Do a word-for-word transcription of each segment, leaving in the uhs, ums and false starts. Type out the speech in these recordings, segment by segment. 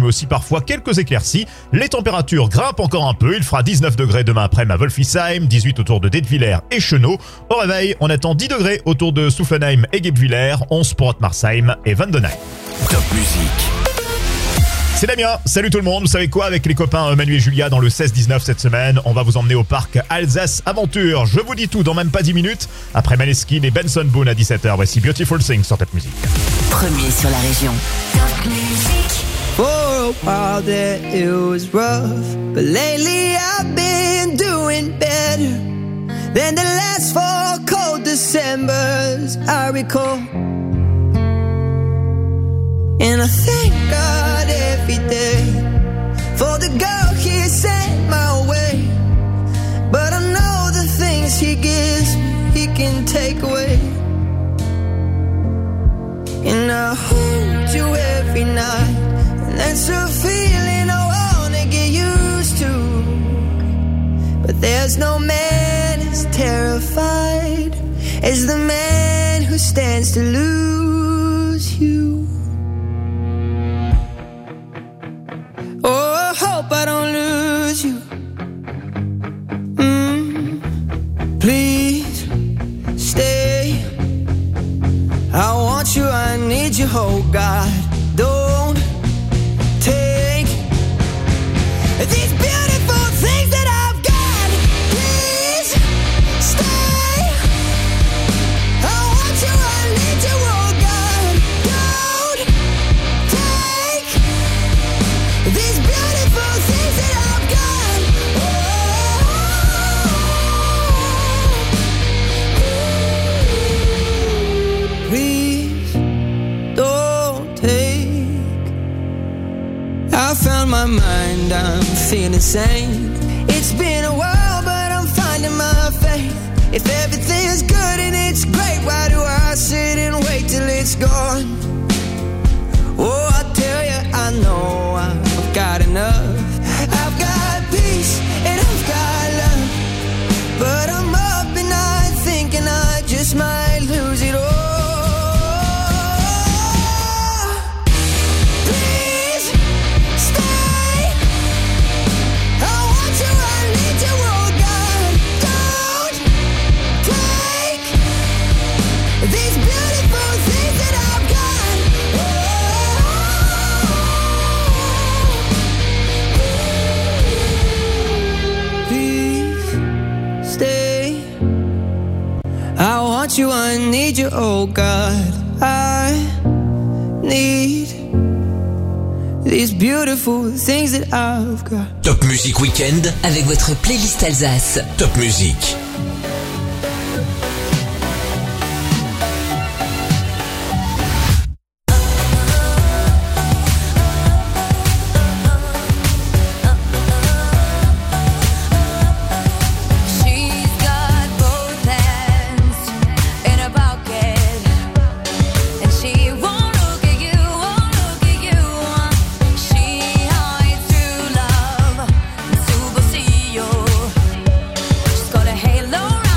mais aussi parfois quelques éclaircies. Les températures grimpent encore un peu. Il fera dix-neuf degrés demain après-midi à Wolfisheim, dix-huit autour de Detwiller et Chenot. Au réveil, on attend dix degrés autour de Soufflenheim et Guebwiller, onze pour Ottmarsheim et Vendenheim. Top musique. C'est Damien, salut tout le monde, vous savez quoi, avec les copains Manu et Julia dans le seize dix-neuf cette semaine, on va vous emmener au parc Alsace Aventure. Je vous dis tout dans même pas dix minutes. Après Maneskin et Benson Boone à dix-sept heures, voici Beautiful Things sur Top Music. Premier sur la région. Top Music. For a while there it was rough, but lately I've been doing better than the last four cold Decembers I recall. And I thank God every day for the girl He sent my way. But I know the things He gives me, He can take away. And I hold you every night, and that's a feeling I wanna get used to. But there's no man as terrified as the man who stands to lose you. Oh, I hope I don't lose you. Mm, please stay. I want you, I need you, oh God. Don't take these beautiful things that I've got. Please stay. I want you, I need you, oh God. Don't take these beautiful things that I've got. Oh, please don't take. I found my mind, I'm feeling sane. It's been a while, but I'm finding my faith. If everything's good and it's great, why do I sit and wait till it's gone? Oh, I tell you, I know I've got enough. I've got peace and I've got love, but I'm up and I thinking I just might lose it all. Please stay. I want you, I need you, oh God. Don't take these beautiful things that I've got. Please stay. I want you, I need you, oh God. I need these beautiful things that I've got. Top Music Weekend Avec votre playlist Alsace. Top Music. She's got both hands in her pocket, and she won't look at you, won't look at you. She hides true love in su bolsillo. She's got a halo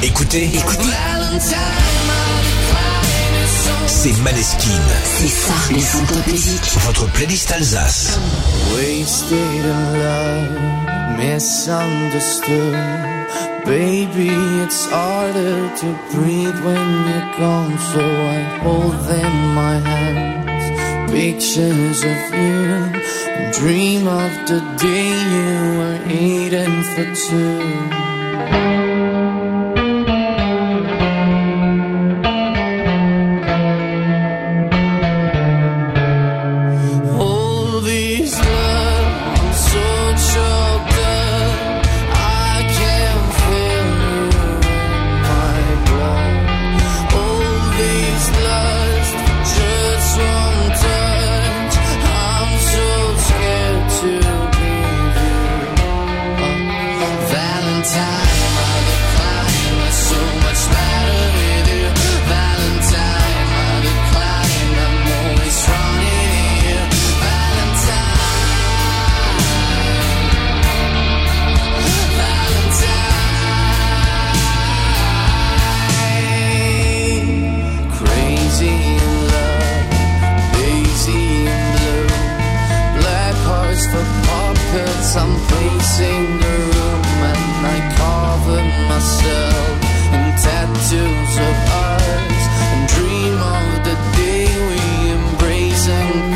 Écoutez, Écoutez, c'est Maneskin, c'est ça le son Top Music. votre playlist Alsace. Wasted in love, misunderstood. Baby, it's harder to breathe when you're gone. So I hold in my hands pictures of you and dream of the day you were eating for two. I'm pacing the room and I cover myself in tattoos of ours and dream of the day we embrace and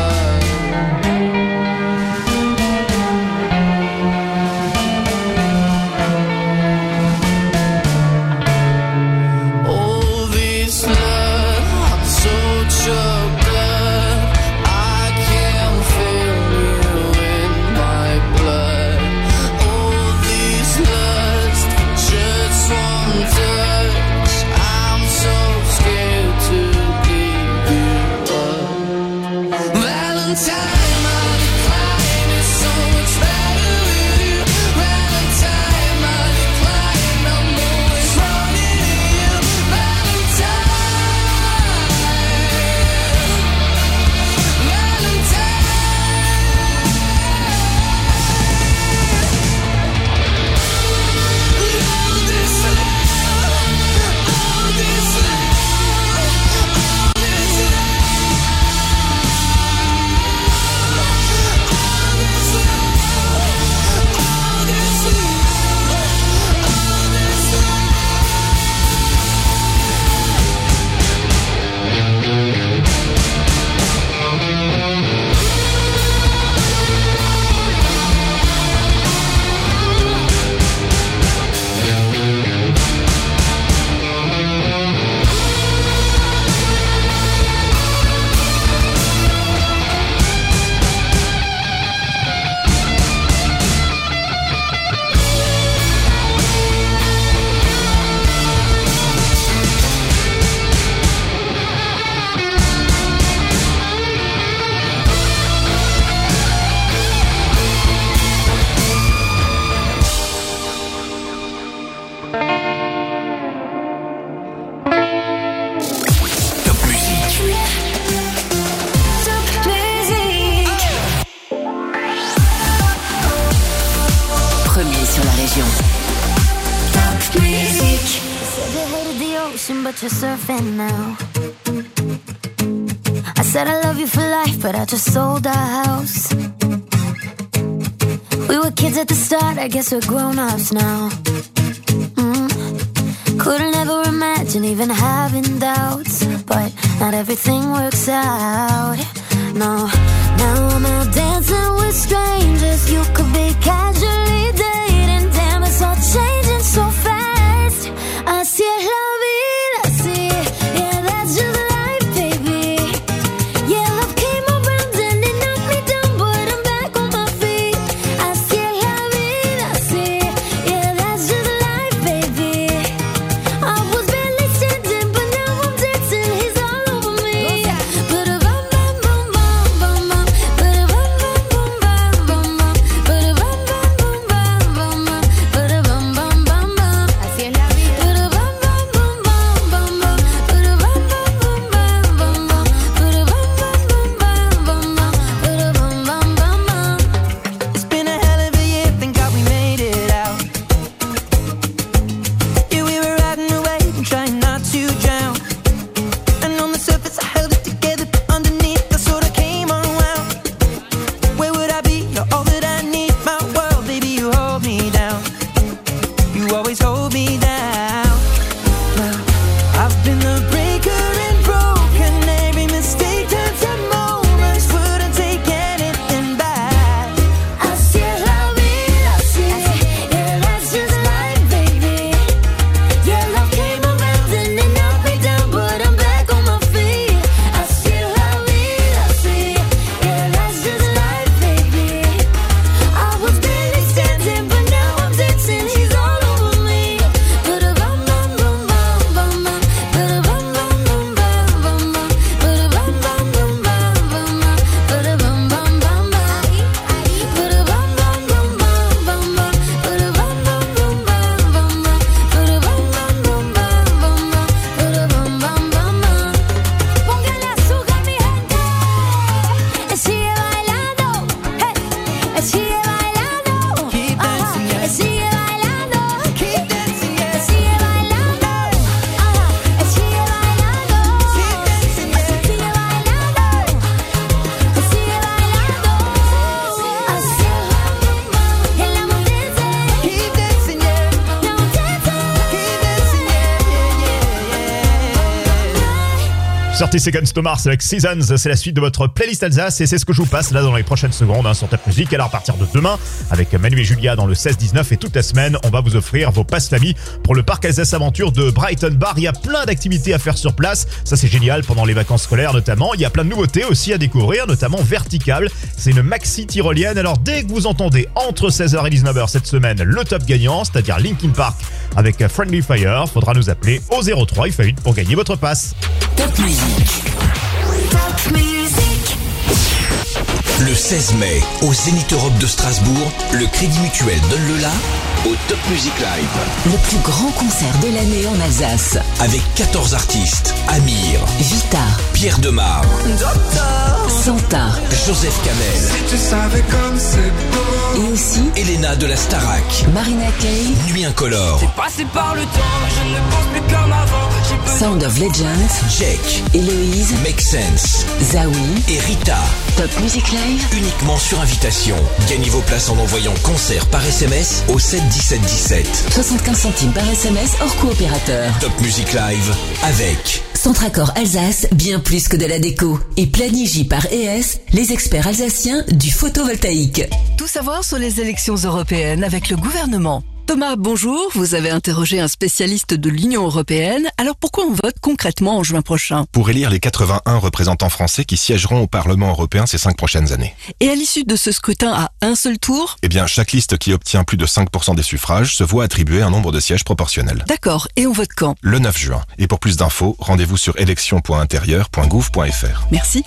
combine. All this love, I'm so choked up, I can't feel you in my blood. All this lust, just one touch, I'm so scared to give you up. Valentine, my decline is so much better with you. Valentine, my decline, I'm always running to you. Valentine, Valentine. All this love, all this love, all this Top Musique. Premier sur la région. Top Music. Said you hated the ocean, but you're surfing now. I said I love you for life, but I just sold our house. We were kids at the start, I guess we're grown-ups now. Mm. Couldn't ever imagine even having doubts, but not everything works out. No, now I'm out dancing with strangers. You could be casually dating. Damn, it's all changing so fast. Así es la vida, sí. Yeah, that's just life, baby. Yeah, love came around and it knocked me down, but I'm back on my feet. Así es la vida, sí. Yeah, that's just life, baby. I was barely standing, but now I'm dancing. He's all over me. Ba-da-bum, bum, bum, bum, bum, bum. Ba-da-bum, bum, bum, bum, bum, bum. Ba-da-bum, bum, bum, bum, bum, bum. Ba-da-bum, bum, hold me down. Now, I've been the breaker and broken. Every mistake turns to moments. Wouldn't take anything back. Así es la vida, así, yeah, that's just life, baby. Yeah, love came around and then knocked me down, but I'm back on my feet. Así es la vida, así, yeah, that's just life, baby. I was barely standing, but now I'm dancing. He's all over me. Ba-da-bum, bum, bum, bum, bum, bum. Ba-da-bum, bum, bum, bum, bum, bum. Ba-da-bum, bum, bum, bum, bum, bum. Ba-da-bum, bum, bum, bum. Ba-da-bum, bum, bum, bum, bum, bum. Ba-da-bum, bum, bum, bum, bum, bum. Ba-da-bum, bum, bum, bum, bum, bum. Ba-da-bum, bum, bum, bum. Póngale azúcar, mi gente. Sigue bailando, hey. Sigue bailando. Keep dancing, yeah. Sigue bailando. Keep dancing, yeah. Sigue bailando. Ajá. Sigue bailando. Keep dancing, yeah. Sigue bailando. Sigue bailando. Así en la montaña. Keep dancing, yeah. La montaña. Keep dancing, yeah, yeah, yeah, yeah. thirty Seconds to Mars avec Seasons, c'est la suite de votre playlist Alsace et c'est ce que je vous passe là dans les prochaines secondes hein, sur Top Music. Alors à partir de demain, avec Manu et Julia dans le seize dix-neuf et toute la semaine, on va vous offrir vos passes famille pour le parc Alsace Aventure de Brighton Bar. Il y a plein d'activités à faire sur place, ça c'est génial pendant les vacances scolaires notamment. Il y a plein de nouveautés aussi à découvrir, notamment Vertical, c'est une maxi tyrolienne. Alors dès que vous entendez entre seize heures et dix-neuf heures cette semaine le top gagnant, c'est-à-dire Linkin Park avec Friendly Fire, faudra nous appeler au zéro trois F A huit pour gagner votre passe. Top musique. Top music. Le seize mai, au Zénith Europe de Strasbourg, le Crédit Mutuel donne le la au Top Music Live. Le plus grand concert de l'année en Alsace. Avec quatorze artistes. Amir, Vita, Pierre Demar, Santa Joseph Kamel Tu savais comme c'est beau. et aussi Elena de la Starac, Marina Kaye, Nuit Incolore, Passé par le temps, je ne pense plus comme avant. J'ai besoin Sound of Legends, Jake, Héloïse, Make Sense Zawi, et Rita. Top Music Live, Uniquement sur invitation. Gagnez vos places en envoyant concert par S M S au sept dix-sept dix-sept. soixante-quinze centimes par S M S hors coopérateur. Top Music Live avec Centracor Alsace, bien plus que de la déco. Et Planigi par E S, les experts alsaciens du photovoltaïque. Tout savoir sur les élections européennes avec le gouvernement. Thomas, bonjour. Vous avez interrogé un spécialiste de l'Union européenne. Alors pourquoi on vote concrètement en juin prochain? Pour élire les quatre-vingt-un représentants français qui siégeront au Parlement européen ces cinq prochaines années. Et à l'issue de ce scrutin à un seul tour? Eh bien, chaque liste qui obtient plus de cinq pour cent des suffrages se voit attribuer un nombre de sièges proportionnel. D'accord. Et on vote quand? Le neuf juin. Et pour plus d'infos, rendez-vous sur élections point intérieur point gouv point f r. Merci.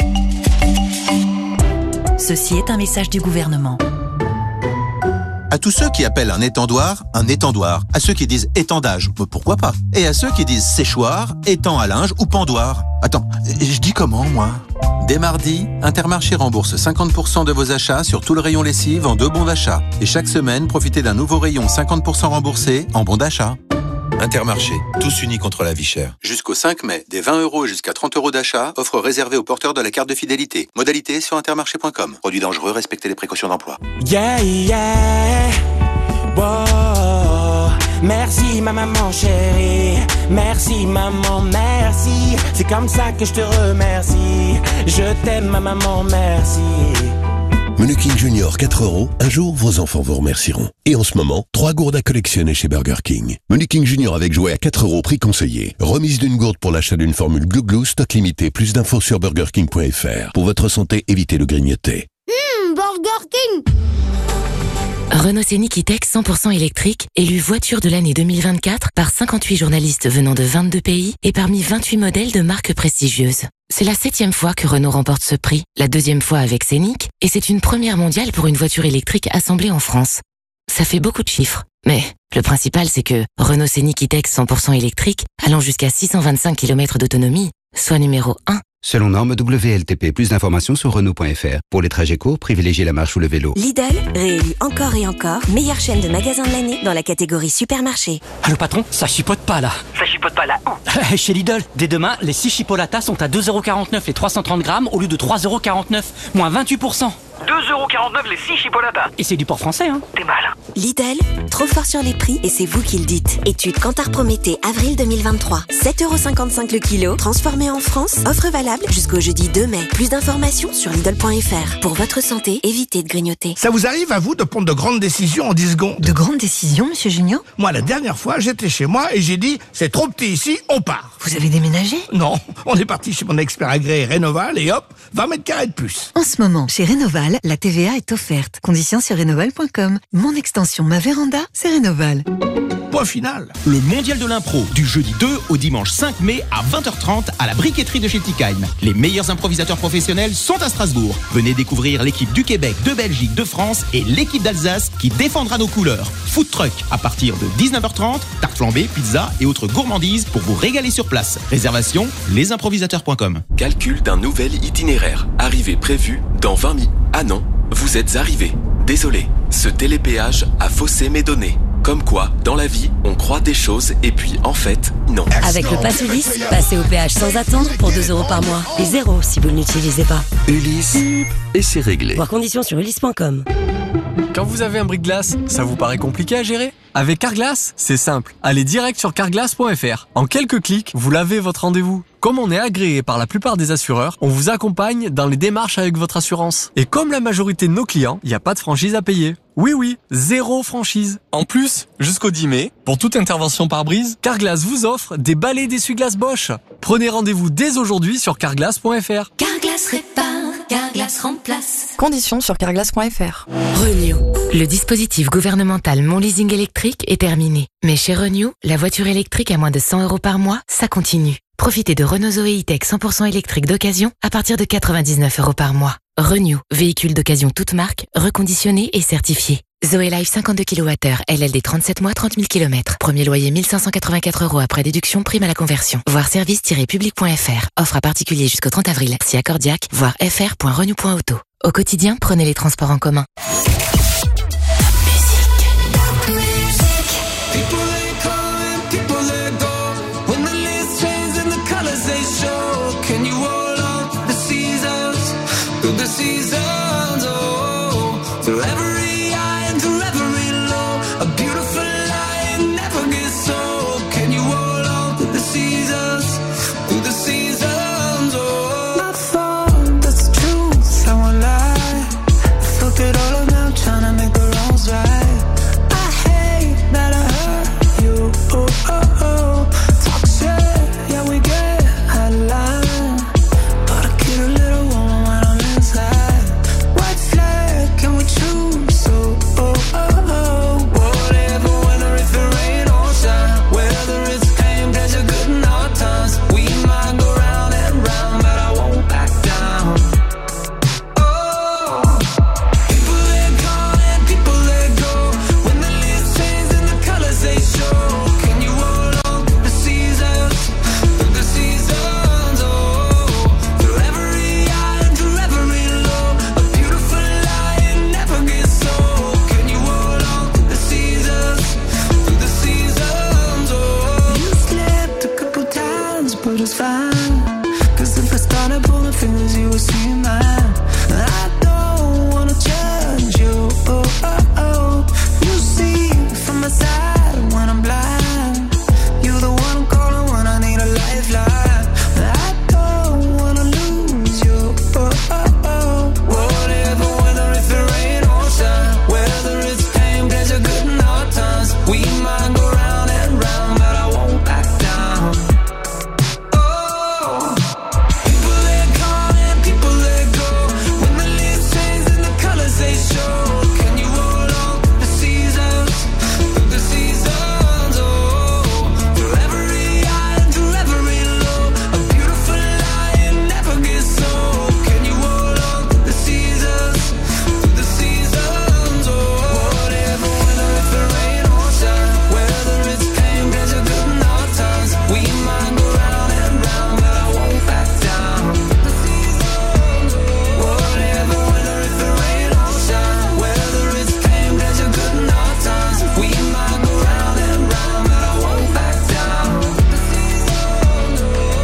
Ceci est un message du gouvernement. À tous ceux qui appellent un étendoir, un étendoir. À ceux qui disent étendage, bah, pourquoi pas. Et à ceux qui disent séchoir, étang à linge ou pendoir. Attends, je dis comment, moi? Dès mardi, Intermarché rembourse cinquante pour cent de vos achats sur tout le rayon lessive en deux bons d'achat. Et chaque semaine, profitez d'un nouveau rayon cinquante pour cent remboursé en bons d'achat. Intermarché, tous unis contre la vie chère. Jusqu'au cinq mai, des vingt euros jusqu'à trente euros d'achat, offre réservée aux porteurs de la carte de fidélité. Modalité sur intermarché point com. Produit dangereux, respectez les précautions d'emploi. Yeah, yeah. Wow. Merci ma maman chérie. Merci maman, merci. C'est comme ça que je te remercie. Je t'aime ma maman, merci. Menu King Junior quatre euros, un jour vos enfants vous remercieront. Et en ce moment, trois gourdes à collectionner chez Burger King. Menu King Junior avec jouet à quatre euros, prix conseillé. Remise d'une gourde pour l'achat d'une formule Glou Glou, stock limité. Plus d'infos sur burger king point f r. Pour votre santé, évitez le grignoter. Hum, Burger King. Renault Scénic E-Tech cent pour cent électrique, élu voiture de l'année deux mille vingt-quatre par cinquante-huit journalistes venant de vingt-deux pays et parmi vingt-huit modèles de marques prestigieuses. C'est la septième fois que Renault remporte ce prix, la deuxième fois avec Scénic, et c'est une première mondiale pour une voiture électrique assemblée en France. Ça fait beaucoup de chiffres, mais le principal c'est que Renault Scénic E-Tech cent pour cent électrique, allant jusqu'à six cent vingt-cinq kilomètres d'autonomie, soit numéro un. Selon norme W L T P, plus d'informations sur Renault point f r. Pour les trajets courts, privilégiez la marche ou le vélo. Lidl, réélu encore et encore, meilleure chaîne de magasins de l'année dans la catégorie supermarché. Allô patron, ça chipote pas là. Ça chipote pas là où? Chez Lidl, dès demain, les six chipolatas sont à deux euros quarante-neuf les trois cent trente grammes au lieu de trois euros quarante-neuf, moins vingt-huit pour cent. deux euros quarante-neuf les six chipolatas. Et c'est du port français, hein. T'es mal. Lidl, trop fort sur les prix et c'est vous qui le dites. Étude Kantar Prométhée, avril deux mille vingt-trois. sept euros cinquante-cinq le kilo, transformé en France. Offre valable jusqu'au jeudi deux mai. Plus d'informations sur Lidl point F R. Pour votre santé, évitez de grignoter. Ça vous arrive à vous de prendre de grandes décisions en dix secondes? De grandes décisions, monsieur Junior? Moi, la dernière fois, j'étais chez moi et j'ai dit, c'est trop petit ici, on part. Vous avez déménagé? Non, on est parti chez mon expert agréé Rénoval et hop, vingt mètres carrés de plus. En ce moment, chez Rénoval, la T V A est offerte. Conditions sur rénoval point com. Mon extension Ma Véranda, c'est Rénoval. Point final. Le mondial de l'impro, du jeudi deux au dimanche cinq mai à vingt heures trente à la briqueterie de Schiltigheim. Les meilleurs improvisateurs professionnels sont à Strasbourg. Venez découvrir l'équipe du Québec, de Belgique, de France et l'équipe d'Alsace qui défendra nos couleurs. Food truck à partir de dix-neuf heures trente, tarte flambée, pizza et autres gourmandises pour vous régaler sur place. Réservation, les improvisateurs point com. Calcul d'un nouvel itinéraire. Arrivée prévue dans vingt minutes. Ah non, vous êtes arrivé. Désolé, ce télépéage a faussé mes données. Comme quoi, dans la vie, on croit des choses et puis en fait, non. Avec le Pass Ulysse, passez au péage sans attendre pour deux euros par mois. Et zéro si vous ne l'utilisez pas. Ulysse, et c'est réglé. Voir conditions sur ulysse point com. Quand vous avez un bris-de-glace, ça vous paraît compliqué à gérer? Avec Carglass, c'est simple. Allez direct sur carglass point F R. En quelques clics, vous lavez votre rendez-vous. Comme on est agréé par la plupart des assureurs, on vous accompagne dans les démarches avec votre assurance. Et comme la majorité de nos clients, il n'y a pas de franchise à payer. Oui, oui, zéro franchise. En plus, jusqu'au dix mai, pour toute intervention par brise, Carglass vous offre des balais d'essuie-glace Bosch. Prenez rendez-vous dès aujourd'hui sur carglass point F R. Carglass répare, Carglass remplace. Conditions sur carglass point F R. Renew. Le dispositif gouvernemental Mon Leasing électrique est terminé. Mais chez Renew, la voiture électrique à moins de cent euros par mois, ça continue. Profitez de Renault Zoé E-Tech cent pour cent électrique d'occasion à partir de quatre-vingt-dix-neuf euros par mois. Renew, véhicule d'occasion toute marque, reconditionné et certifié. Zoé Life cinquante-deux kilowattheures, L L D trente-sept mois, trente mille kilomètres. Premier loyer mille cinq cent quatre-vingt-quatre euros après déduction, prime à la conversion. Voir service tiret public point F R. Offre à particulier jusqu'au trente avril. Si accordiaque, voir f r point renew point auto. Au quotidien, prenez les transports en commun.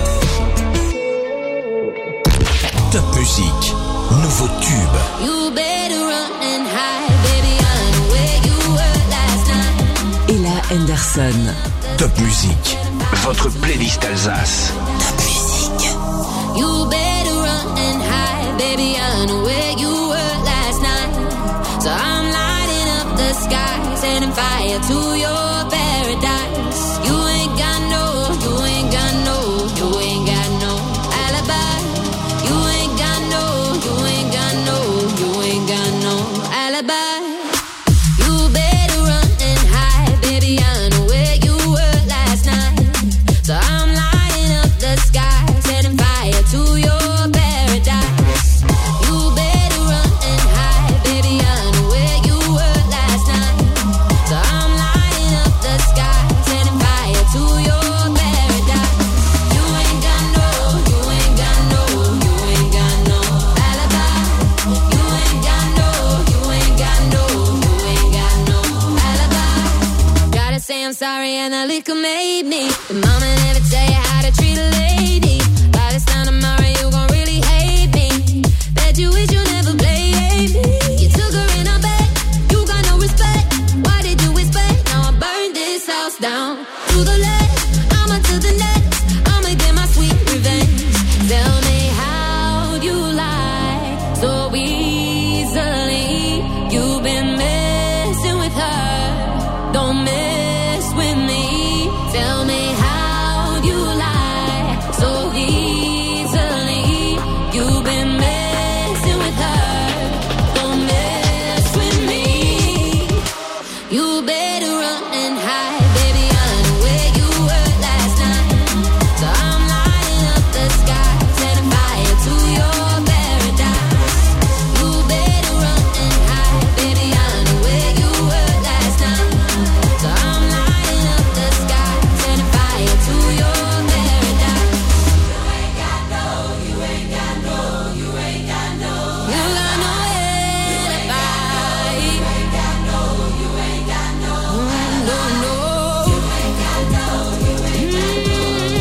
Top musique, nouveau tube. You better personne. Top Musique, votre playlist Alsace. You better run and hide, baby. I know where you were last night. So I'm lighting up the sky, setting fire to your paradise. You ain't got no, you ain't got no, you ain't got no alibi. You ain't got no, you ain't got no, you ain't got no alibi. You better run and hide, baby. I know where you were last night. So I'm lighting up the sky, setting fire to your paradise. You better run and hide, baby. I know where you were last night. So I'm lighting up the sky, setting fire to your paradise. You ain't got no, you ain't got no, you ain't got no alibi. You ain't got no, you ain't got no, you ain't got no alibi. Gotta say I'm sorry and the liquor made me. The mama never tell you how to treat a lady. By this time tomorrow you gon' really hate me. Bet you wish you never played me. You took her in her bed, you got no respect. Why did you expect? Now I burned this house down to the left, I'ma to the next. I'ma get my sweet revenge. Tell me how you lie so easily. You've been messing with her, don't mess with me. Tell me how you lie so easily. You've been messing with her, don't mess with me. You better run and hide, baby. I know where you were last night. So I'm lighting up the sky, setting fire to your paradise. You better run and hide, baby. I know where you were last night. So I'm lighting up the sky, setting fire to your paradise. You ain't got no, you ain't got no, you ain't got no. You got no alibi. You ain't got no, you ain't got no. No, no. You ain't got no, you ain't got no.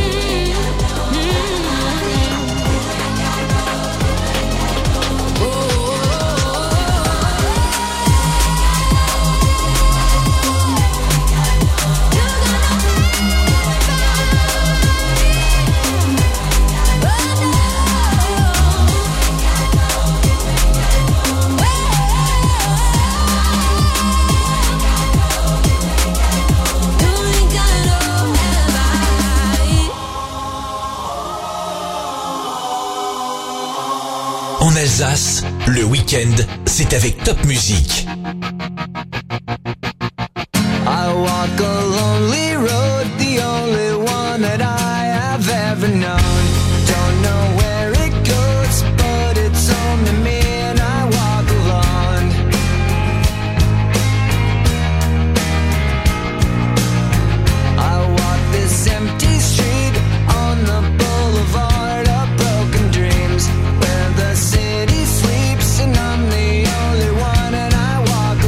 En Alsace, le week-end, c'est avec Top Musique. I walk a lonely road, the only one that I have ever known. Don't know where it goes, but it's home to me and I walk alone. I walk this empty street on the boulevard of broken dreams, where the city sleeps and I'm the only one and I walk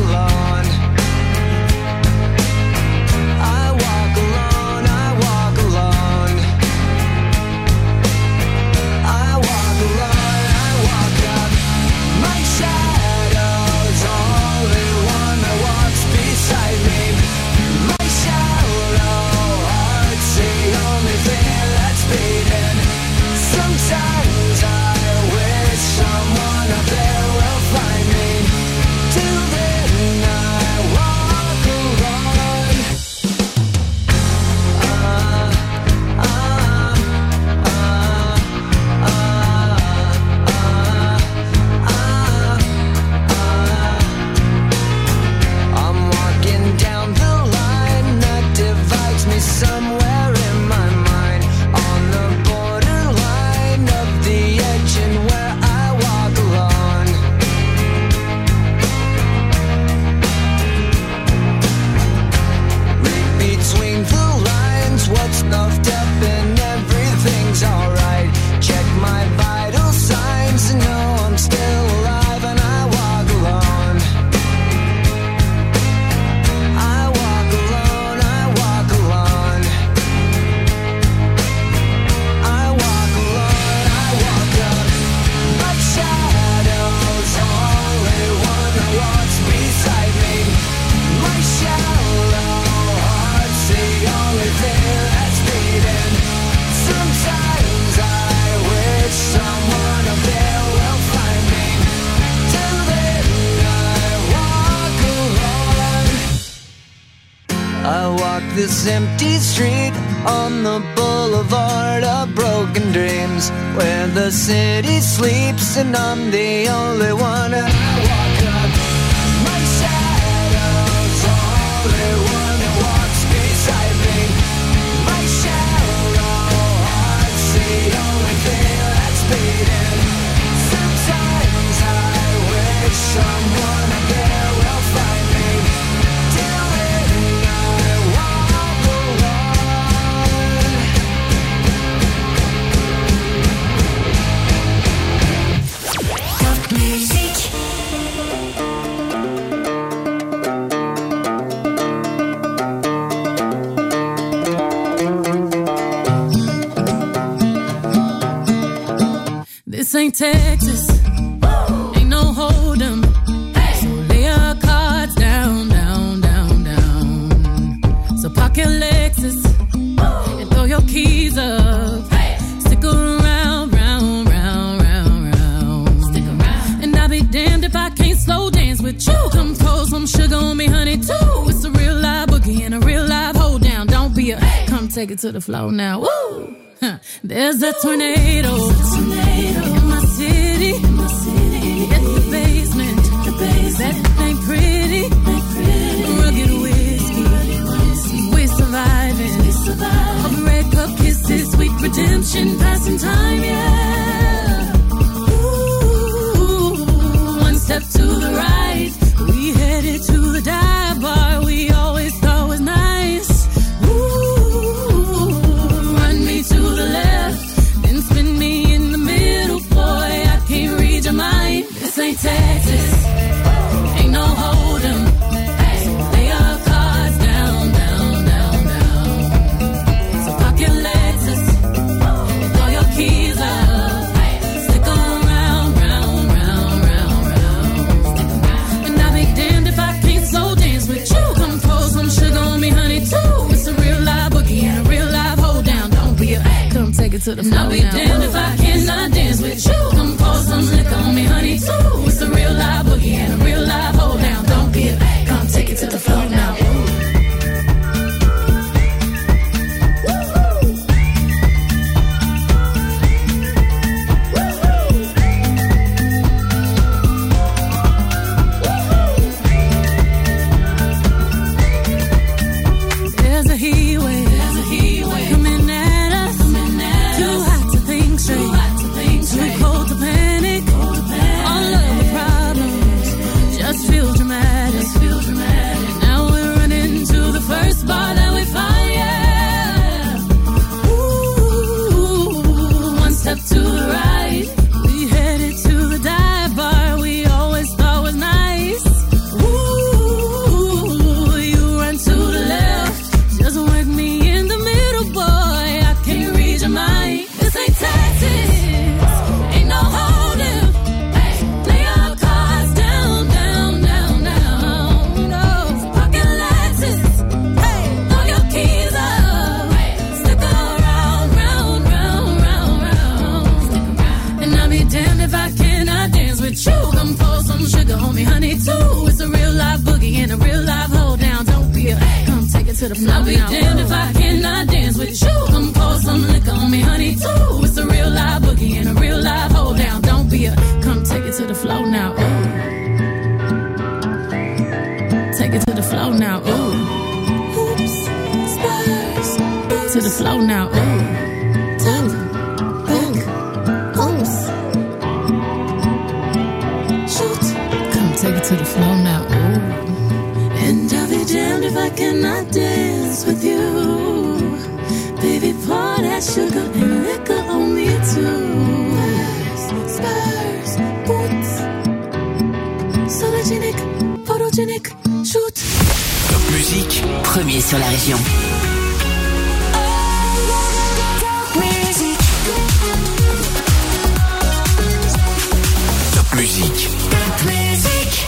this empty street on the boulevard of broken dreams, where the city sleeps and I'm the only one. And I walk up, my shadow's only one that walks beside me. My shallow heart's the only thing that's beating. Sometimes I wish someone out there will find me. Till then I walk This ain't Texas, ain't no hold'em. So lay your cards down, down, down, down. So park your Lexus and throw your keys up. Stick around, round, round, round, round. Stick around. And I'll be damned if I can't slow dance with you. Come pour some sugar on me, honey, too. It's a real live boogie and a real live hold down. Don't be a, come take it to the floor now. Woo! Huh. There's a tornado, tornado in my city, in my city. In the basement, the basement. That ain't pretty, ain't pretty. Rugged whiskey, rugged whiskey. We're surviving, we're surviving. Red cup kisses, sweet redemption, passing time, yeah. Ooh, one step to the right, we headed to the dive bar we always thought was nice. To the left, then spin me in the middle, boy, I can't read your mind. This ain't Texas, ain't no hold'em. So lay your cards down, down, down, down. So park your Lexus and throw your keys up. Stick around, round, round, round, round. And I'll be damned if I can't slow dance with you. Come pour some sugar on me, honey, too. It's a real live boogie and a real live hold down. Come take it to the floor. I'll be now. Damned if I cannot dance with you. Come pour some liquor on me, honey, too. It's a real live boogie and a real live hold down. Don't be a, come take it to the floor now. There's a heat wave, there's a heat wave coming at us. Too hot to think straight, too, hot to think straight. Too cold to panic. Cold to panic. All of the problems just feel dramatic. Just feel dramatic. Now we're running to the first bar that we find, yeah. Ooh, one step to the right, we headed to the dive bar we always thought was nice. Ooh, you run to the left, just work me in the middle, boy, I can't read your mind. This ain't Texas, ain't no hold'em. Lay your cards down, down, down, down. No, park your Lexus, hey, throw your keys up. Stick around, round, round, round, round. And I'll be damned if I cannot dance with you. Come pour some sugar on me, honey, too. It's a real live boogie and a real live hold down. Don't be a, come take it to the floor. I'll be damned if I cannot dance with you. Come pour some liquor on me, honey, too. It's a real live boogie and a real live hold down. Don't be a, come take it to the floor now. Ooh. Take it to the floor now. Ooh. Oops, Spurs. To the floor now. Ooh. Top, back, oops. Shoot. Come take it to the floor now. Ooh. And I'll be damned if I cannot dance with you. Baby, pour that sugar and liquor on me too. Spurs, Spurs, boots. Sologenic, photogenic, shoot. Top musique, premier sur la région. Top musique. Top musique.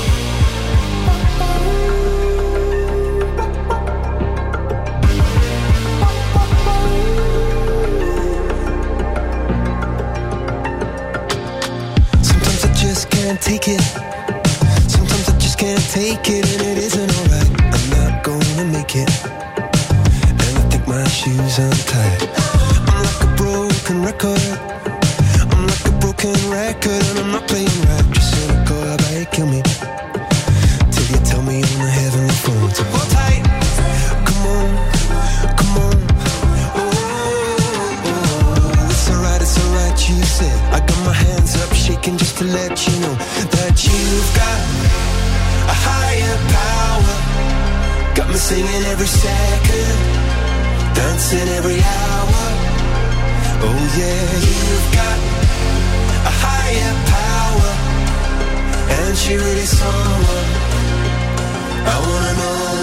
Sometimes I just can't take it. Sometimes I just can't take it, and it isn't alright. I'm not gonna make it. my shoes untied. I'm like a broken record. I'm like a broken record, and I'm not playing right. Just cynical, how about you kill me? Till you tell me on the heavenly phone to hold tight. Come on, come on. Oh, oh, oh. It's alright, it's alright, you said. I got my hands up, shaking just to let you know that you've got a higher power. Got me singing every second, dancing every hour. Oh yeah, you've got a higher power, and she really someone I wanna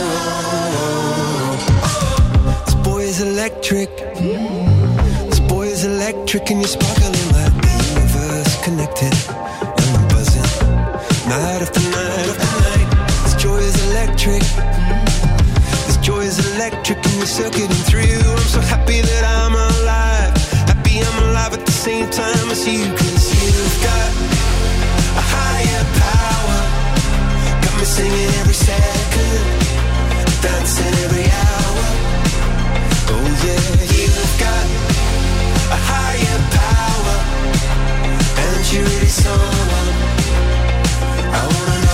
know. This boy is electric. This boy is electric, and you're sparkling like the universe connected. And I'm buzzing night after night after night. This joy is electric. Joy is electric and you're circuiting through. I'm so happy that I'm alive. Happy I'm alive at the same time as you. Cause you've got a higher power. Got me singing every second, dancing every hour. Oh yeah, you've got a higher power, and you're really someone I wanna know.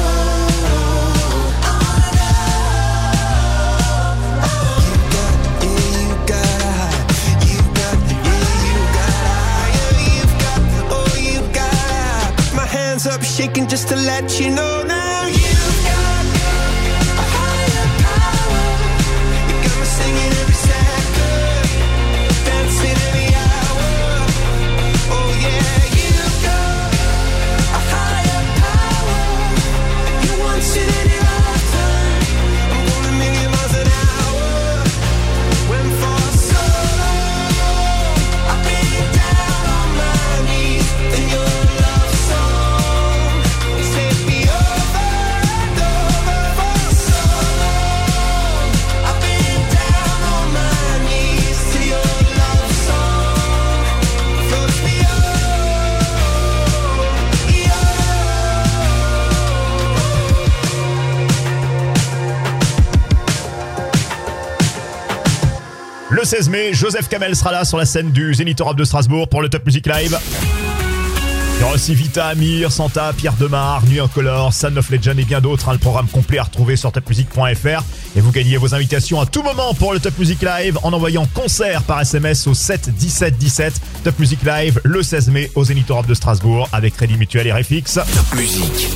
Up shaking just to let you know now you've got a higher power. You got me singing every second, dancing every hour. Oh yeah, you've got a higher power. You want it any lifetime. I'm going a million miles an hour. When for so long I've been down on my knees in your love song. Le seize mai, Joseph Kamel sera là sur la scène du Zénith Europe de Strasbourg pour le Top Music Live. Il y aura aussi Vita, Amir, Santa, Pierre Demar, Nuit Incolore, Son of Legend et bien d'autres. Hein, le programme complet à retrouver sur top music point f r. Et vous gagnez vos invitations à tout moment pour le Top Music Live en envoyant concert par S M S au sept dix-sept dix-sept. Top Music Live le seize mai au Zénith Europe de Strasbourg avec Crédit Mutuel et Refix. Top Music.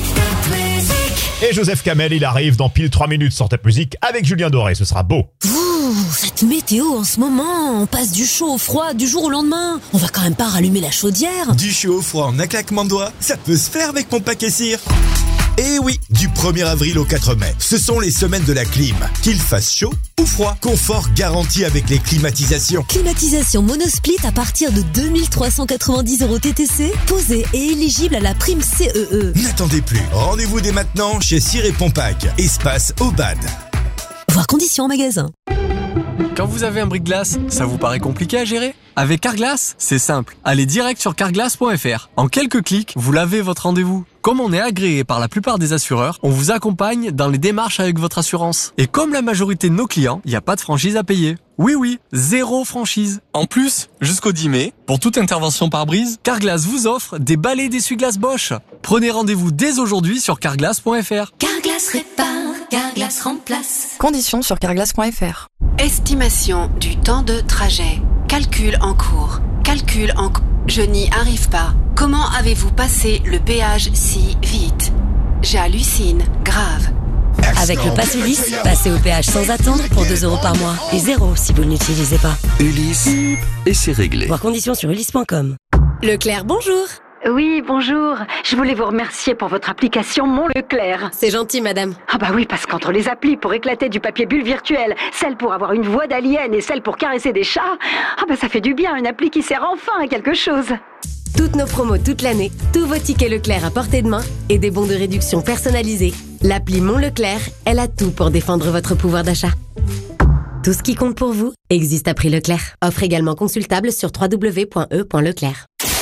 Et Joseph Kamel, il arrive dans pile trois minutes sur Top Music avec Julien Doré. Ce sera beau. Ouh, cette météo en ce moment, on passe du chaud au froid du jour au lendemain. On va quand même pas rallumer la chaudière. Du chaud au froid en un claquement de doigts, ça peut se faire avec mon paquet cire. Et oui, du premier avril au quatre mai, ce sont les semaines de la clim. Qu'il fasse chaud ou froid, confort garanti avec les climatisations. Climatisation monosplit à partir de deux mille trois cent quatre-vingt-dix euros T T C, posé et éligible à la prime C E E. N'attendez plus, rendez-vous dès maintenant chez Cire et Pompac, espace Aubade. Voir conditions en magasin. Quand vous avez un bris-glace, ça vous paraît compliqué à gérer ? Avec Carglass, c'est simple. Allez direct sur carglass point f r. En quelques clics, vous lavez votre rendez-vous. Comme on est agréé par la plupart des assureurs, on vous accompagne dans les démarches avec votre assurance. Et comme la majorité de nos clients, il n'y a pas de franchise à payer. Oui, oui, zéro franchise. En plus, jusqu'au dix mai, pour toute intervention par brise, Carglass vous offre des balais d'essuie-glace Bosch. Prenez rendez-vous dès aujourd'hui sur carglass point f r. Carglass répare, Carglass remplace. Conditions sur carglass point f r. Estimation du temps de trajet. Calcul en cours. Calcul en cours. Je n'y arrive pas. Comment avez-vous passé le péage si vite ? J'hallucine. Grave. Avec le Pass Ulysse, passez au péage sans attendre pour deux euros par mois. Et zéro si vous ne l'utilisez pas. Ulysse, et c'est réglé. Voir conditions sur ulysse point com. Leclerc, bonjour. Oui, bonjour. Je voulais vous remercier pour votre application Mon Leclerc. C'est gentil, madame. Ah bah oui, parce qu'entre les applis pour éclater du papier bulle virtuel, celle pour avoir une voix d'alien et celle pour caresser des chats, ah bah ça fait du bien, une appli qui sert enfin à quelque chose. Toutes nos promos toute l'année, tous vos tickets Leclerc à portée de main et des bons de réduction personnalisés. L'appli Mon Leclerc, elle a tout pour défendre votre pouvoir d'achat. Tout ce qui compte pour vous existe à prix Leclerc. Offre également consultable sur w w w point e point leclerc.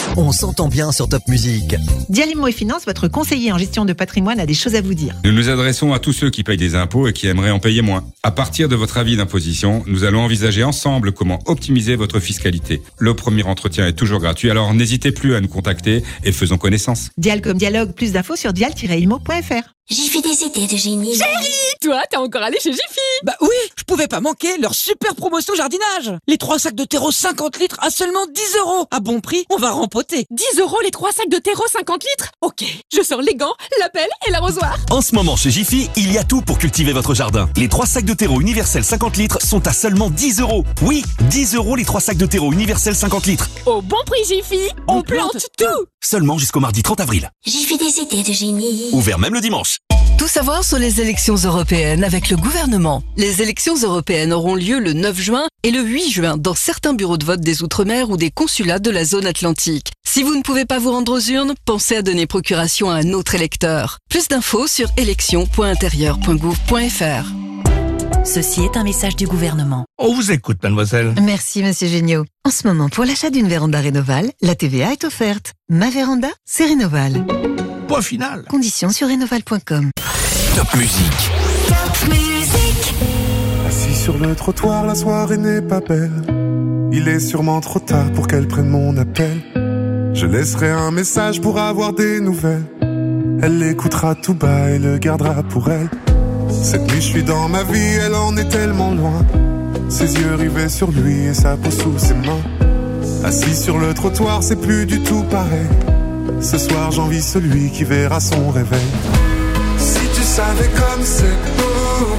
On s'entend bien sur Top Music. Dial Immo et Finance, votre conseiller en gestion de patrimoine, a des choses à vous dire. Nous nous adressons à tous ceux qui payent des impôts et qui aimeraient en payer moins. À partir de votre avis d'imposition, nous allons envisager ensemble comment optimiser votre fiscalité. Le premier entretien est toujours gratuit, alors n'hésitez plus à nous contacter et faisons connaissance. Dial comme dialogue, plus d'infos sur dial tiret immo point f r. Jiffy des idées de génie. Chérie, toi, t'es encore allé chez Jiffy? Bah oui, je pouvais pas manquer leur super promotion jardinage. Les trois sacs de terreau cinquante litres à seulement dix euros. À bon prix, on va rempoter. dix euros les trois sacs de terreau cinquante litres? Ok, je sors les gants, la pelle et l'arrosoir. En ce moment, chez Jiffy, il y a tout pour cultiver votre jardin. Les trois sacs de terreau universel cinquante litres sont à seulement dix euros. Oui, dix euros les trois sacs de terreau universel cinquante litres. Au bon prix Jiffy, on, on plante, plante tout. Seulement jusqu'au mardi trente avril. Jiffy des idées de génie. Ouvert même le dimanche. Tout savoir sur les élections européennes avec le gouvernement. Les élections européennes auront lieu le neuf juin et le huit juin dans certains bureaux de vote des Outre-mer ou des consulats de la zone atlantique. Si vous ne pouvez pas vous rendre aux urnes, pensez à donner procuration à un autre électeur. Plus d'infos sur élections point intérieur point gouv point f r. Ceci est un message du gouvernement. On vous écoute, mademoiselle. Merci, monsieur Géniaud. En ce moment, pour l'achat d'une véranda Rénoval, la T V A est offerte. Ma véranda, c'est Rénoval. Point final. Conditions sur rénoval point com. Top musique. Top musique. Assis sur le trottoir, la soirée n'est pas belle. Il est sûrement trop tard pour qu'elle prenne mon appel. Je laisserai un message pour avoir des nouvelles. Elle l'écoutera tout bas et le gardera pour elle. Cette nuit, je suis dans ma vie, elle en est tellement loin. Ses yeux rivés sur lui et sa peau sous ses mains. Assis sur le trottoir, c'est plus du tout pareil. Ce soir, j'envie celui qui verra son réveil. Si tu savais comme c'est beau,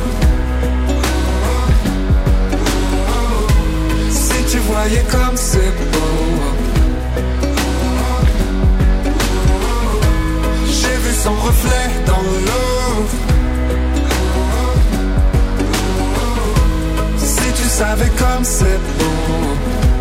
si tu voyais comme c'est beau. J'ai vu son reflet dans l'eau. Si tu savais comme c'est beau.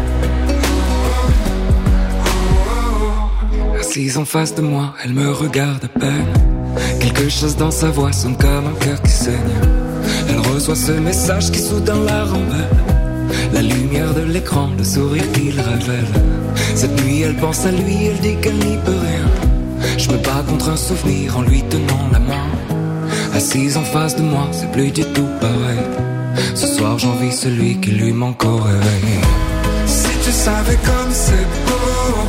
Assise en face de moi, elle me regarde à peine. Quelque chose dans sa voix sonne comme un cœur qui saigne. Elle reçoit ce message qui soudain la rembelle. La lumière de l'écran, le sourire qu'il révèle. Cette nuit elle pense à lui, elle dit qu'elle n'y peut rien. Je me bats contre un souvenir en lui tenant la main. Assise en face de moi, c'est plus du tout pareil. Ce soir j'envie celui qui lui manque au réveil. Si tu savais comme c'est beau.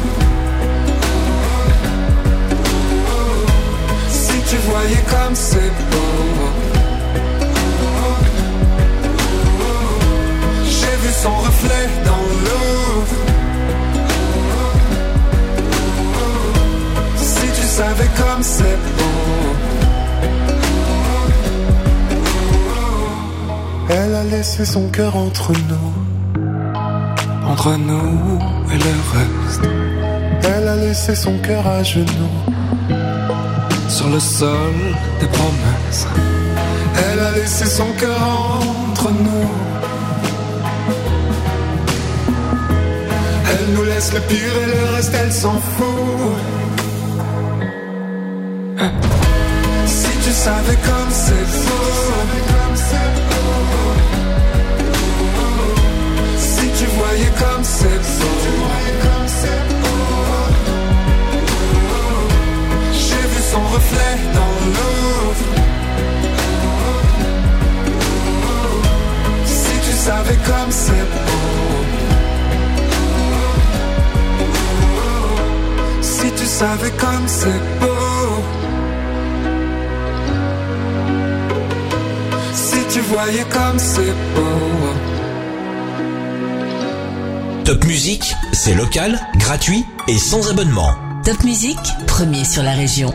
Si tu voyais comme c'est beau. J'ai vu son reflet dans l'eau. Si tu savais comme c'est beau. Elle a laissé son cœur entre nous. Entre nous et le reste. Elle a laissé son cœur à genoux. Sur le sol des promesses. Elle a laissé son cœur entre nous. Elle nous laisse le pire et le reste elle s'en fout. Si tu savais comme c'est beau. Si tu voyais comme c'est beau. Son reflet dans l'eau. Si tu savais comme c'est beau. Si tu savais comme c'est beau. Si tu voyais comme c'est beau. Top Musique, c'est local, gratuit et sans abonnement. Top Musique, premier sur la région.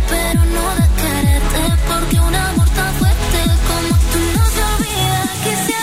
Quisiera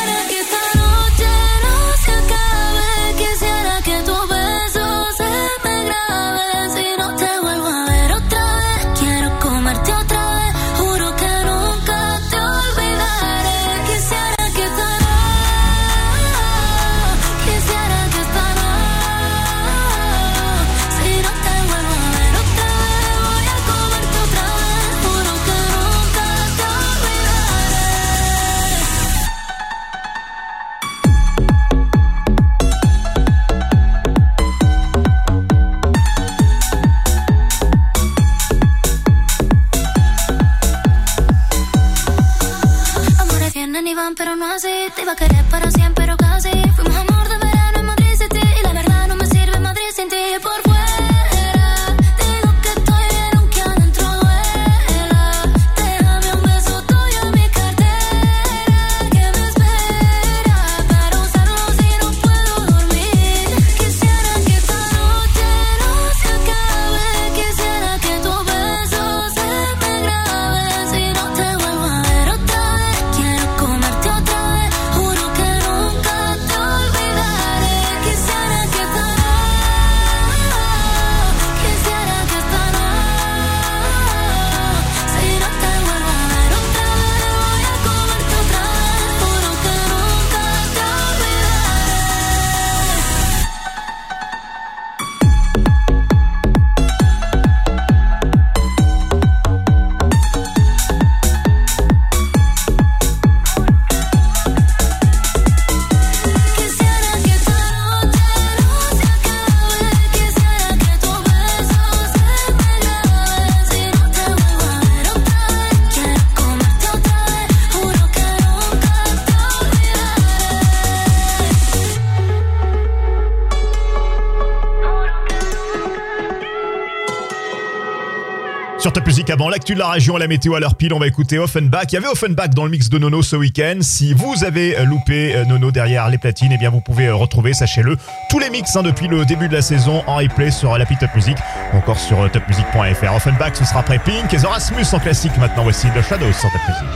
Sur Top Music, avant l'actu de la région, la météo à l'heure pile, on va écouter Offenbach. Il y avait Offenbach dans le mix de Nono ce week-end. Si vous avez loupé Nono derrière les platines, eh bien vous pouvez retrouver, sachez-le, tous les mix hein, depuis le début de la saison en replay sur l'appli Top Music ou encore sur top music point f r. Offenbach, ce sera après Pink et The Rasmus en classique. Maintenant, voici The Shadows sur Top Music.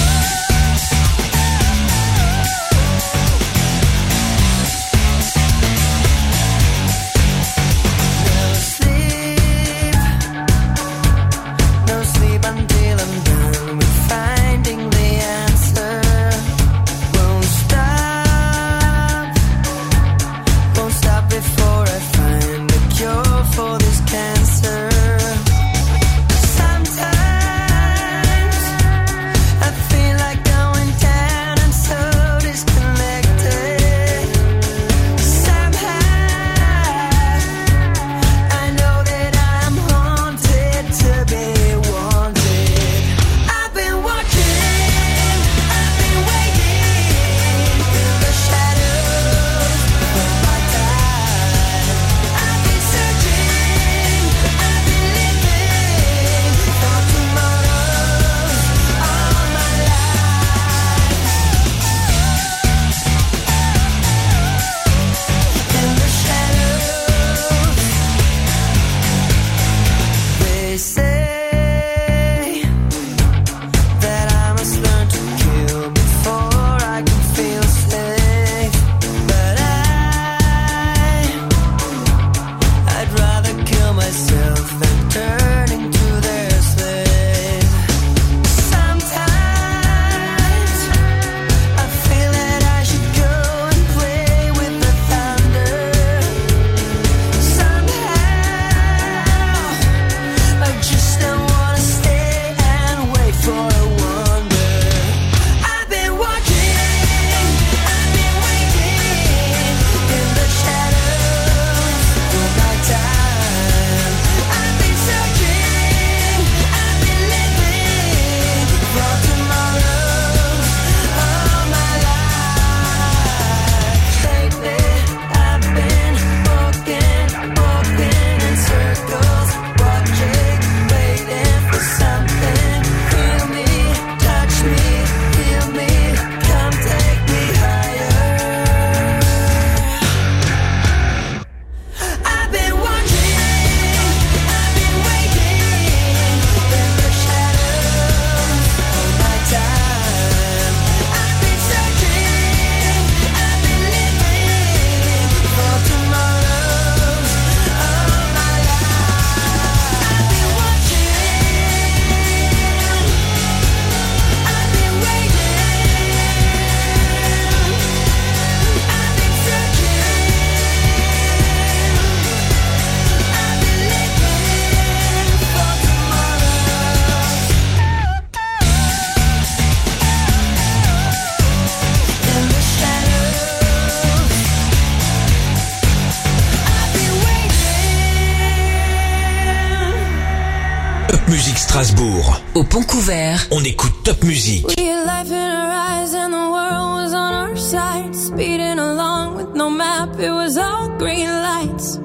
Musique Strasbourg. Au Pont Couvert, on écoute Top Music. We had life in our eyes and the world was on our side. Speeding along with no map, it was all green lights.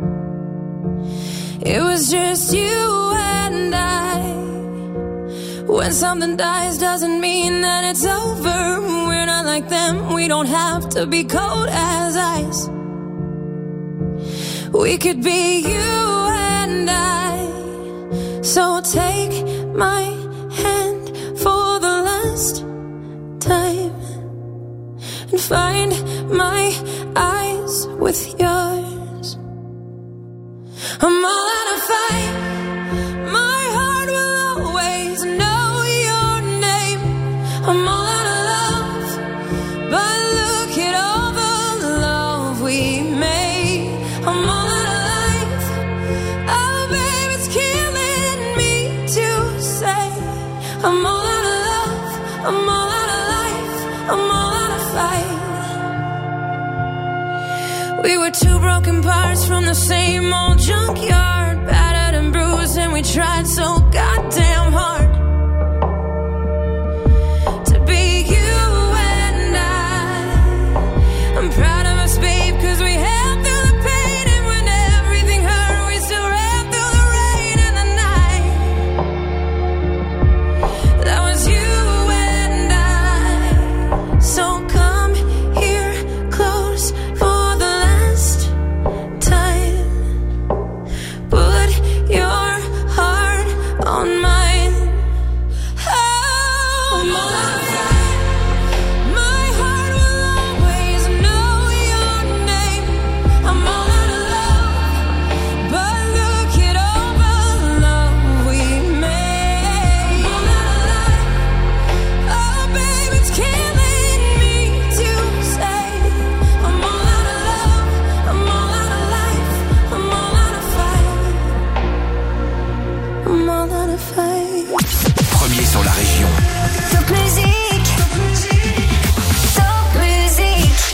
It was just you and I. When something dies doesn't mean that it's over. We're not like them, we don't have to be cold as ice. We could be you and I. So take my hand for the last time and find my eyes with yours. I'm all out of fight. My heart will always know your name. I'm all out of love, but look at all the love we made. I'm all out of life. Oh, babe, it's killing me to say. I'm all out of love. I'm all out of life. I'm all out of fight. We were two broken parts from the same old junkyard, battered and bruised, and we tried so goddamn hard to be you and I. I'm proud of us, babe, cause we held through the pain, and when everything hurt, we still ran through the rain and the night. gonna fight. Premier sur la région. Top musique. Top musique.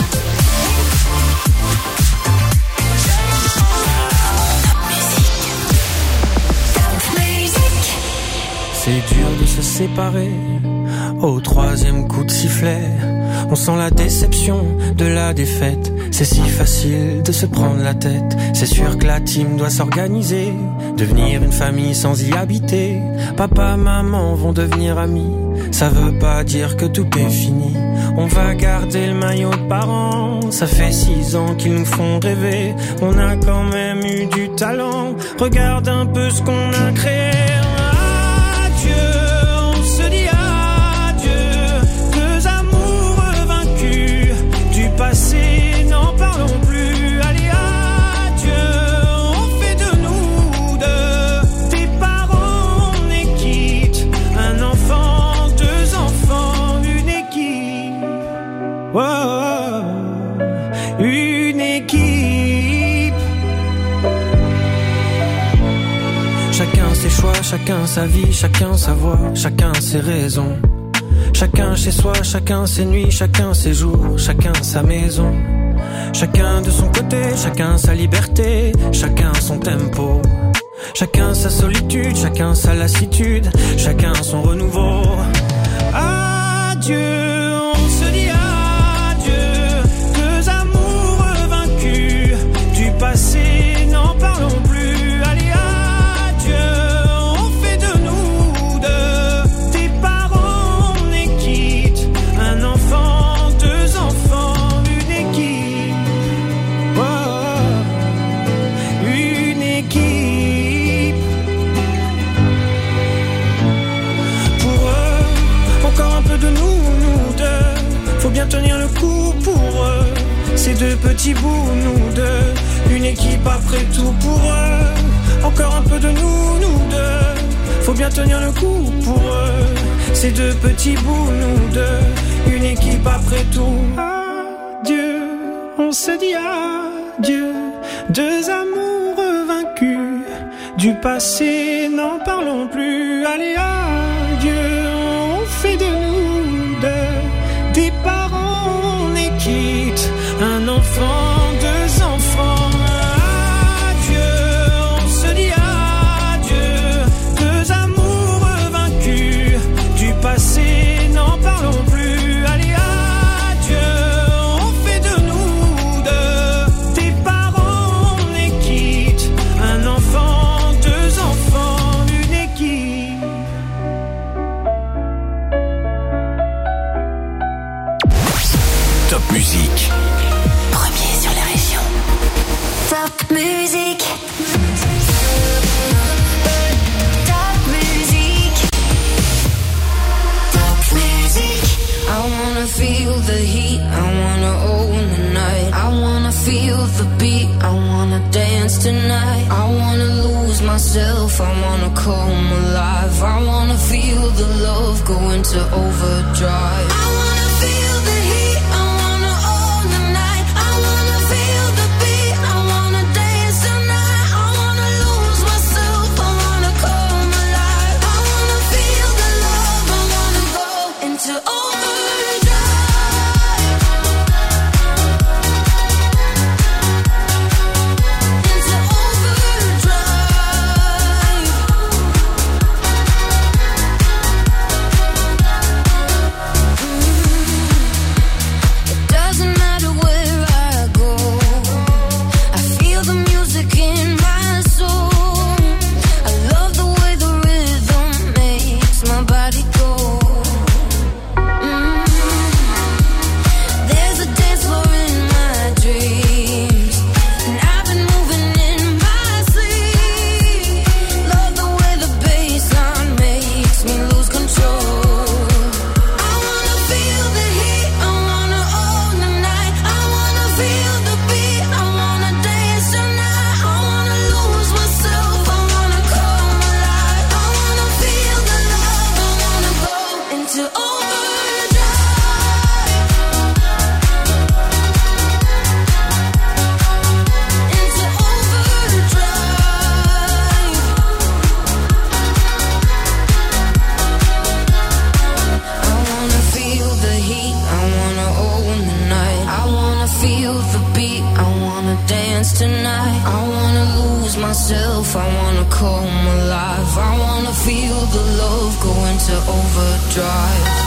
Top musique. C'est dur de se séparer. Au troisième coup de sifflet, on sent la déception de la défaite. C'est si facile de se prendre la tête. C'est sûr que la team doit s'organiser, devenir une famille sans y habiter. Papa, maman vont devenir amis. Ça veut pas dire que tout est fini. On va garder le maillot de parents. Ça fait six ans qu'ils nous font rêver. On a quand même eu du talent. Regarde un peu ce qu'on a créé. Adieu, on se dit adieu. Deux amoureux vaincus du passé, n'en parlons plus. Allez, adieu, on fait de nous deux des parents, on est quitte. Un enfant, deux enfants, une équipe. Oh, une équipe. Chacun ses choix, chacun sa vie, chacun sa voix, chacun ses raisons. Chacun chez soi, chacun ses nuits, chacun ses jours, chacun sa maison. Chacun de son côté, chacun sa liberté, chacun son tempo. Chacun sa solitude, chacun sa lassitude, chacun son renouveau. Adieu, on se dit adieu. Deux amoureux vaincus du passé, n'en parlons plus. Allez, adieu, on fait de nous deux des parents, on est quitte. Un enfant, deux enfants, une équipe. Oh, une équipe. Pour eux, encore un peu de nous, nous deux. Faut bien tenir le coup pour eux. Ces deux petits bouts, nous deux. Une équipe après tout pour eux. Encore un peu de nous, nous deux. Faut bien tenir le coup pour eux. Ces deux petits bouts, nous deux. Une équipe après tout. Adieu, on se dit adieu. Deux amoureux vaincus du passé, n'en parlons plus. Allez, adieu, on fait de nous deux des parents, on est quitte. Un enfant, deux enfants. Adieu, on se dit adieu. Deux amoureux vaincus du passé, n'en parlons plus. Allez, adieu, on fait de nous deux des parents, on est quitte. Un enfant, deux enfants, une équipe. Top musique. Premier sur la région. Top musique. Top musique. Top musique. I wanna feel the heat, I wanna own the night. I wanna feel the beat, I wanna dance tonight. I wanna lose myself, I wanna come alive. I wanna feel the love go into overdrive. I wanna feel the heat, I wanna own the night. I wanna feel the beat, I wanna dance tonight. I wanna lose myself, I wanna come alive. I wanna feel the love, I wanna go into overdrive. myself, I wanna come alive. I wanna feel the love go into overdrive.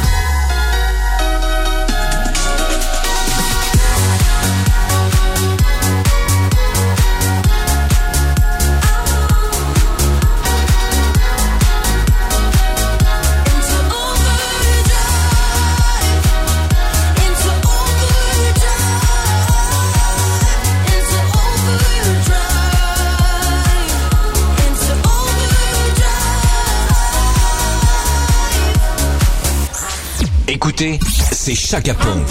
Écoutez, c'est Chaka Ponk.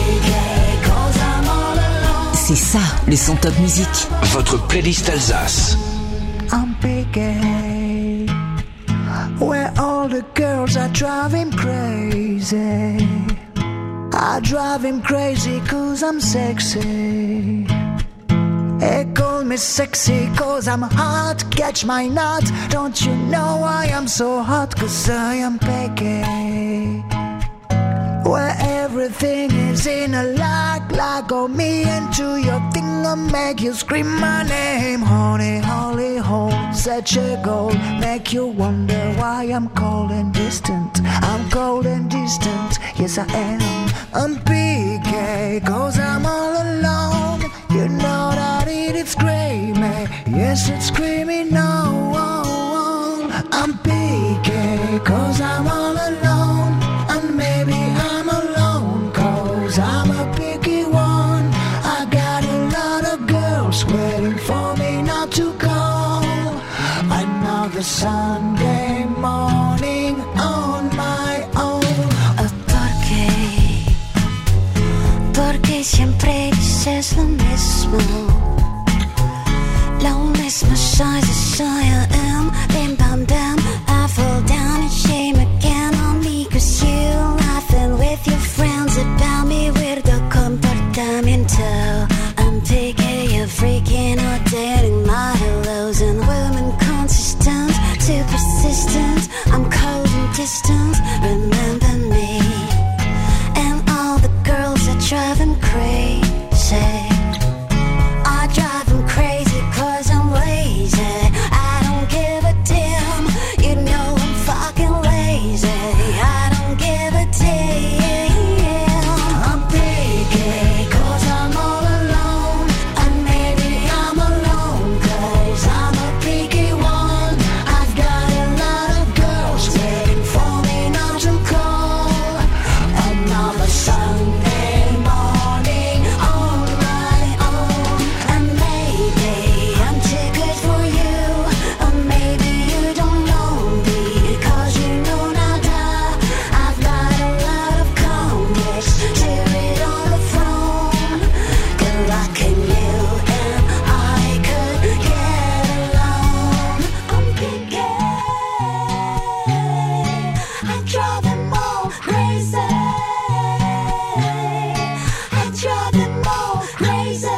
C'est ça, le son Top Music. Votre playlist Alsace. I'm big gay, where all the girls are driving crazy. I drive him crazy cause I'm sexy. They call me sexy cause I'm hot, catch my nut. Don't you know I am so hot cause I am picky, where everything is in a lock, lock on me into your thing, I'll make you scream my name. Honey, holy hole, such a goal, make you wonder why I'm cold and distant. I'm cold and distant, yes I am. I'm P K, cause I'm all alone. You know that it is screaming, yes it's screaming no. I'm P K, cause I'm all alone. And maybe I'm alone cause I'm a picky one. I got a lot of girls waiting for me not to go. Another Sunday morning on my own. ¿Por qué? Porque siempre dices lo mismo. Lo mismo soy, soy I am. Bim bam bam, I fall down and shame again on me cause you laughing with your friends about me weirdo comportamiento. I'm picky, you're freaking out, dating my hellos and women consistent, too persistent. I'm cold and distant, remember me. And all the girls are driving crazy. I drive them crazy cause I'm lazy. I don't give a damn, you know I'm fucking lazy. I don't give a damn. I'm picky cause I'm all alone. And maybe I'm alone cause I'm a picky one. I've got a lot of girls waiting for me not to call. Another Sunday morning on my own. And maybe I'm too good for you, or maybe you don't know me cause you know nada. I've got a lot of comics to read on the phone. Good luck in you and I could get along. I'm picky, I drive them all crazy. I drive them all crazy.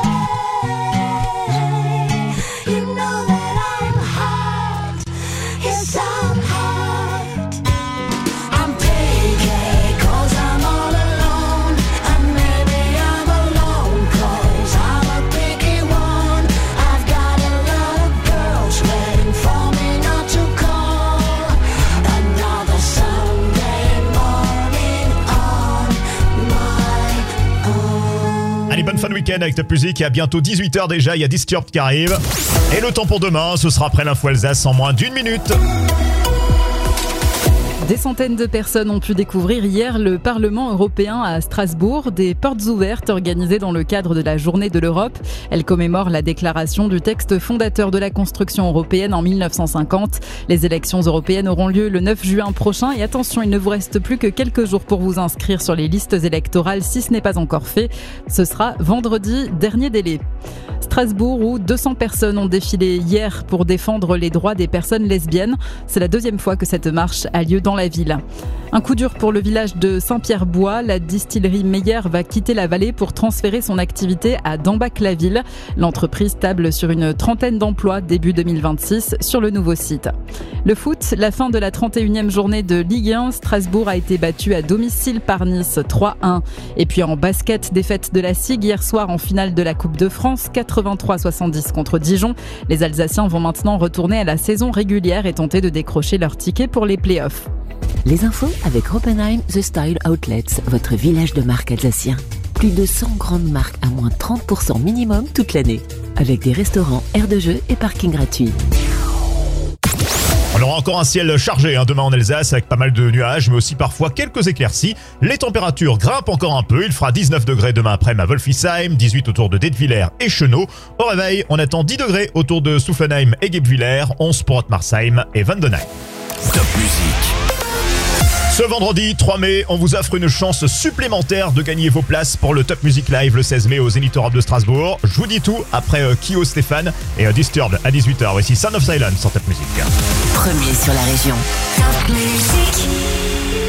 You know that I'm hot, yes I'm hot. I'm picky cause I'm all alone. And maybe I'm alone cause I'm a picky one. I've got a lot of girls waiting for me not to call. Another Sunday morning on my own. Allez, bonne fin de week-end avec Top Music. Et à bientôt dix-huit heures déjà, il y a Disturbed qui arrive. Et le temps pour demain, ce sera après l'info Alsace en moins d'une minute. Des centaines de personnes ont pu découvrir hier le Parlement européen à Strasbourg, des portes ouvertes organisées dans le cadre de la Journée de l'Europe. Elle commémore la déclaration du texte fondateur de la construction européenne en mille neuf cent cinquante. Les élections européennes auront lieu le neuf juin prochain et attention, il ne vous reste plus que quelques jours pour vous inscrire sur les listes électorales si ce n'est pas encore fait. Ce sera vendredi, dernier délai. Strasbourg, où deux cents personnes ont défilé hier pour défendre les droits des personnes lesbiennes. C'est la deuxième fois que cette marche a lieu dans la ville. Un coup dur pour le village de Saint-Pierre-Bois. La distillerie Meyer va quitter la vallée pour transférer son activité à Dambach-la-Ville. L'entreprise table sur une trentaine d'emplois début deux mille vingt-six sur le nouveau site. Le foot, la fin de la trente et unième journée de Ligue un. Strasbourg a été battu à domicile par Nice trois un. Et puis en basket, défaite de la S I G hier soir en finale de la Coupe de France, quatre-vingt-trois à soixante-dix contre Dijon. Les Alsaciens vont maintenant retourner à la saison régulière et tenter de décrocher leur ticket pour les playoffs. Les infos avec Oppenheim The Style Outlets, votre village de marque alsacien. Plus de cent grandes marques à moins trente pour cent minimum toute l'année. Avec des restaurants, aires de jeu et parking gratuits. On aura encore un ciel chargé hein, demain en Alsace avec pas mal de nuages mais aussi parfois quelques éclaircies. Les températures grimpent encore un peu. Il fera dix-neuf degrés demain après-midi à Wolfisheim, dix-huit autour de Detwiller et Chenot. Au réveil, on attend dix degrés autour de Stauffenheim et Guebwiller, onze pour Ottmarsheim et Vandenheim. Top musique. Ce vendredi trois mai, on vous offre une chance supplémentaire de gagner vos places pour le Top Music Live le seize mai au Zénith Europe de Strasbourg. Je vous dis tout après euh, Kyo Stéphane et euh, Disturbed à dix-huit heures. Voici Sound of Silence sur Top Music. Premier sur la région. Top Music.